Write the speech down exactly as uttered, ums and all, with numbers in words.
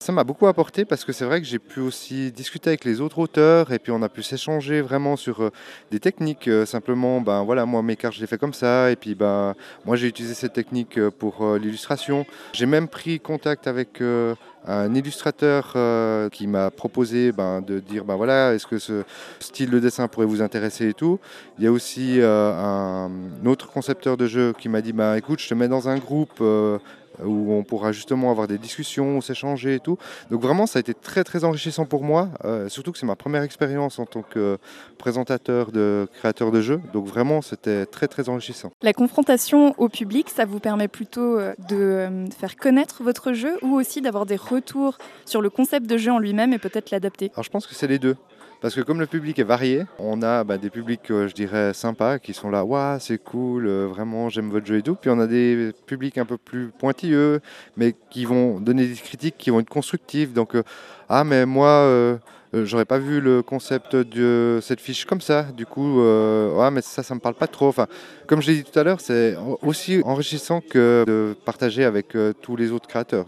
Ça m'a beaucoup apporté parce que c'est vrai que j'ai pu aussi discuter avec les autres auteurs et puis on a pu s'échanger vraiment sur euh, des techniques. euh, simplement, ben voilà, moi mes cartes je les fais comme ça et puis ben moi j'ai utilisé cette technique euh, pour euh, l'illustration. J'ai même pris contact avec euh, un illustrateur euh, qui m'a proposé ben, de dire ben voilà, est-ce que ce style de dessin pourrait vous intéresser et tout. Il y a aussi euh, un autre concepteur de jeu qui m'a dit ben écoute, je te mets dans un groupe. euh, où on pourra justement avoir des discussions, s'échanger et tout. Donc vraiment, ça a été très très enrichissant pour moi, euh, surtout que c'est ma première expérience en tant que présentateur de créateur de jeux. Donc vraiment, c'était très très enrichissant. La confrontation au public, ça vous permet plutôt euh, de euh, faire connaître votre jeu ou aussi d'avoir des retours sur le concept de jeu en lui-même et peut-être l'adapter? Alors je pense que c'est les deux. Parce que comme le public est varié, on a bah, des publics, euh, je dirais, sympas, qui sont là, waouh, c'est cool, euh, vraiment, j'aime votre jeu et tout. Puis on a des publics un peu plus pointilleux, mais qui vont donner des critiques qui vont être constructives. Donc, euh, ah, mais moi, euh, euh, j'aurais pas vu le concept de cette fiche comme ça. Du coup, euh, ah, mais ça, ça me parle pas trop. Enfin, comme je l'ai dit tout à l'heure, c'est aussi enrichissant que de partager avec euh, tous les autres créateurs.